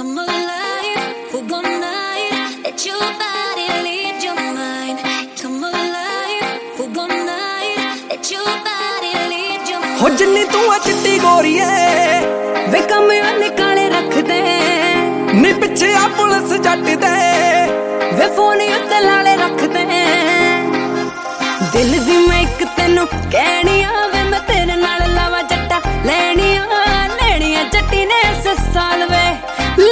come alive for one night. Let your body lead your mind. Come alive for one night. Let your body lead your mind. हो जिन्नी तू आ चिट्टी गोरीए वे कमरे काले रख दे नी पिछे आ पुलिस जट दे वे फोन उत्ते लाले रख दे दिल दी मैं एक तेनू कहनी आवे